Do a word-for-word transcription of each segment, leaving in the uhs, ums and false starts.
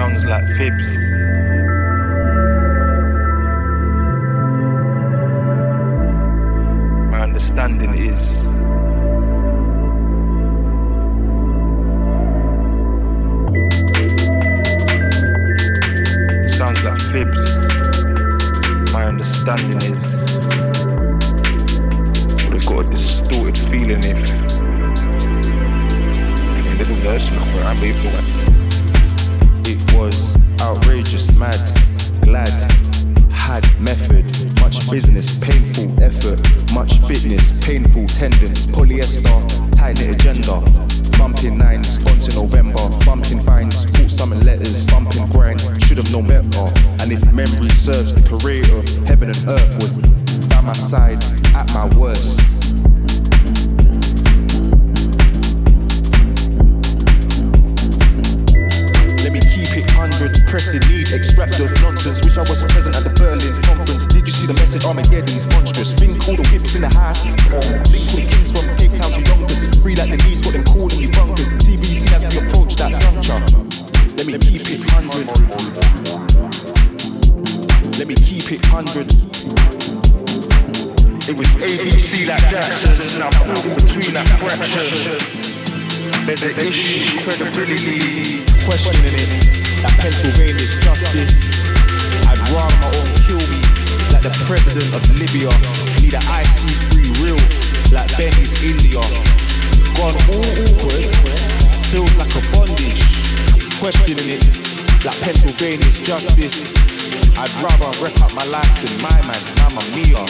Sounds like fibs. My understanding is sounds like fibs. My understanding is would have got a distorted feeling if in little verse now, but I'm able to. It was outrageous, mad, glad, had method, much business, painful effort, much fitness, painful tendons, polyester, tight knit agenda, bumping nines, on to November, bumping vines, caught some letters, bumping grind, should have known better. And if memory serves, the creator of heaven and earth was by my side at my worst. Pressing need, extract the nonsense. Wish I was present at the Berlin conference. Did you see the message? Armageddon's monstrous. Been called the whips in the house. Link with kings from Cape Town to Yonkers. Free like the knees, got them calling me bunkers. T B C as we approach that juncture. Let me keep it hundred. Let me keep it hundred. It was A B C like Jackson, and I'm caught between that fraction. There's an issue, credibility. Questioning it, that Pennsylvania's justice. I'd rather my own kill me, like the president of Libya. Need an I C free real, like Benny's India. Gone all awkward, feels like a bondage. Questioning it, like Pennsylvania's justice. I'd rather wreck up my life than my man, Mamma Mia.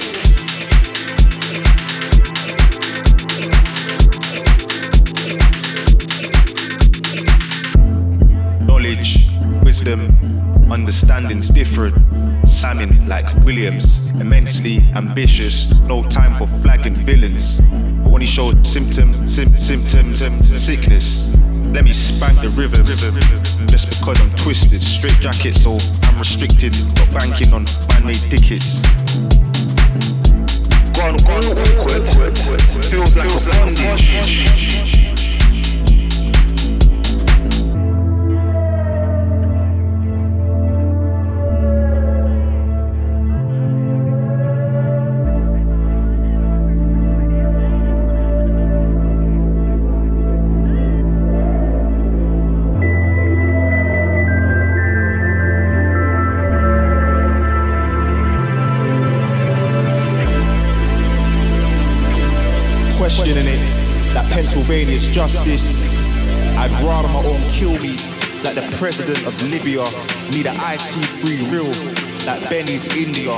Knowledge, wisdom, understanding's different. Salmon like Williams, immensely ambitious. No time for flagging villains. But when he showed symptoms, sim- symptoms, sickness, let me spank the rhythm. Just because I'm twisted, straight jacket, so I'm restricted. Not banking on man-made tickets. Gone all awkward, feels like a bondage. Questioning it, that Pennsylvania's justice. I'd rather my own kill me, like the president of Libya. Need an I C free real, like Benny's India.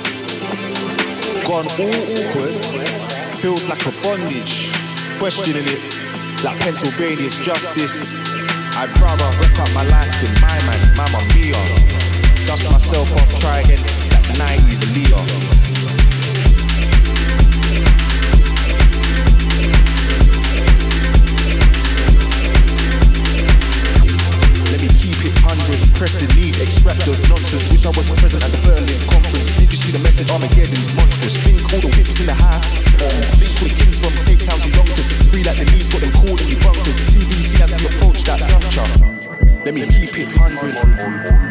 Gone all awkward, feels like a bondage. Questioning it, like Pennsylvania's justice. I'd rather wreck up my life than my man, Mamma Mia. Dust myself off, try again, like nineties Leah. Pressing need, extract the nonsense. Wish I was present at the Berlin conference. Did you see the message? Armageddon's monstrous. Been called the whips in the house. Link with kings from Cape Town to Yonkers. Free like the knees, got them calling me bunkers. T B C as we approach that juncture. Let me keep it hundred.